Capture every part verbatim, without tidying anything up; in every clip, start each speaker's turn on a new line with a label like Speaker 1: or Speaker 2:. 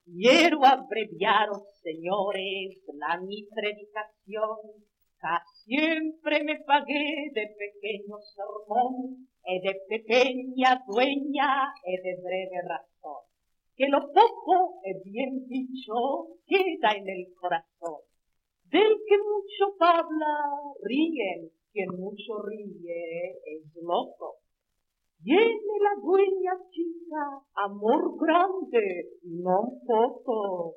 Speaker 1: Quiero abreviaros, señores, la mi predicación, que siempre me pagué de pequeño sermón, y de pequeña dueña, y de breve razón. Que lo poco, es bien dicho, queda en el corazón. Del que mucho habla, ríen, quien mucho ríe, es loco. Tiene la dueña chica amor grande, no poco.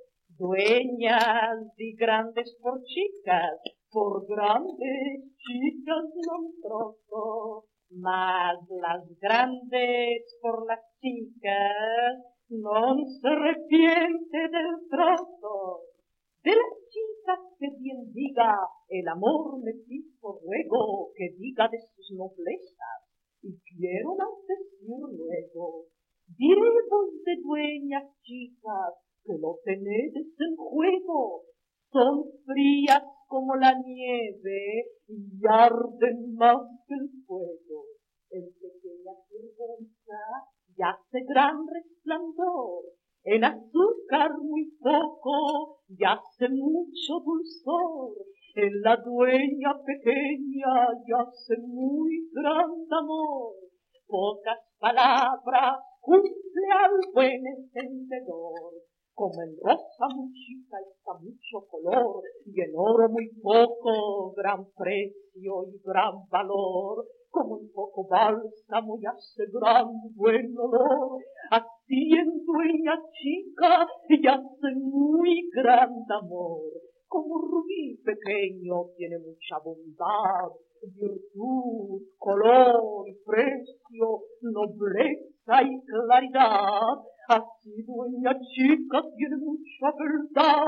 Speaker 1: Dueñas y grandes por chicas, por grandes chicas no trozo. Mas las grandes por las chicas, no se arrepiente del trozo. De las chicas que bien diga, el amor me hizo ruego que diga de sus noblezas. Y quiero más decir luego, diréis de dueñas chicas, que lo tenéis en juego. Son frías como la nieve y arden más que el fuego. En pequeña vergüenza y hace gran resplandor. En azúcar muy poco y hace mucho dulzor. En la dueña pequeña y hace muy gran amor. Pocas palabras cumple al buen entendedor. Como en rosa muy chica está mucho color, y en oro muy poco, gran precio y gran valor. Como en poco bálsamo y hace gran buen olor, así en dueña chica y hace muy gran amor. Como rubí pequeño tiene mucha bondad, virtud, color, precio, nobleza y claridad. Así dueña chica tiene mucha verdad,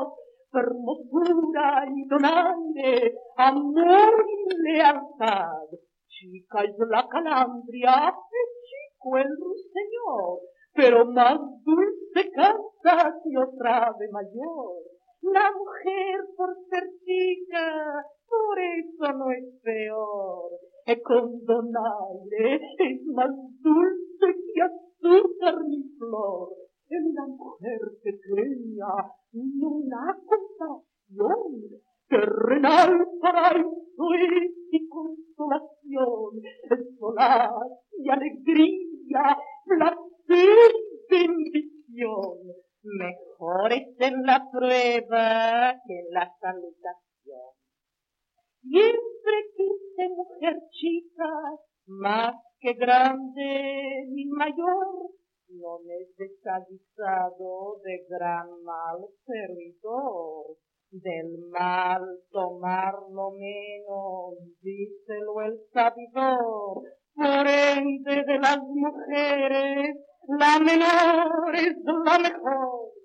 Speaker 1: hermosura y donaire, amor y lealtad. Chica es la calandria, es chico el ruiseñor, pero más dulce canta que otra ave mayor. La mujer por ser chica, por eso no es peor. E con donaire es más dulce que azúcar ni flor. En la mujer pequeña no la compasión, terrenal paraíso es y consolación, solaz y alegría, placer y bendición. Mejor es en la prueba que en la salutación. Siempre quise mujer chica, más que grande ni mayor, no me es desaguisado de gran mal servidor. Del mal tomar lo menos, díselo el sabidor. Por ende de las mujeres, la menor es la mejor.